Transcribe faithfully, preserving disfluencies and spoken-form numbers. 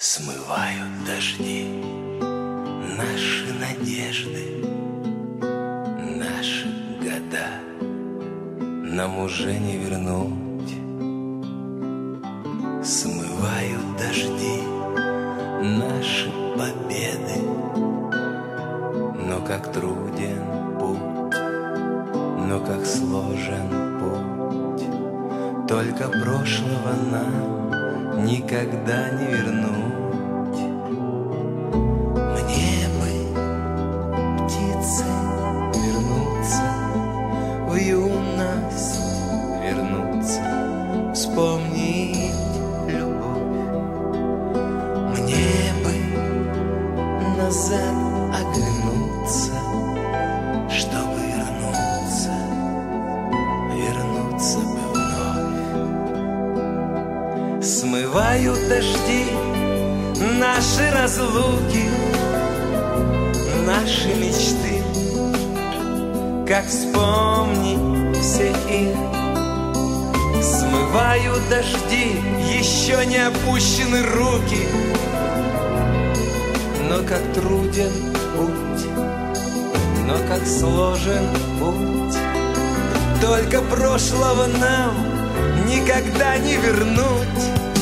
Смывают дожди наши надежды, наши года нам уже не вернуть. Смывают дожди наши победы, но как труден путь, но как сложен путь. Только прошлого нам никогда не вернуть. Мне бы, птицы, вернуться в юность, вернуться, вспомнить любовь. Мне бы назад оглянуться, чтобы вернуться, вернуться бы вновь. Смывают дожди наши разлуки, наши мечты. Как вспомнить все их? Смывают дожди еще не опущены руки, но как труден путь, но как сложен путь. Только прошлого нам никогда не вернуть.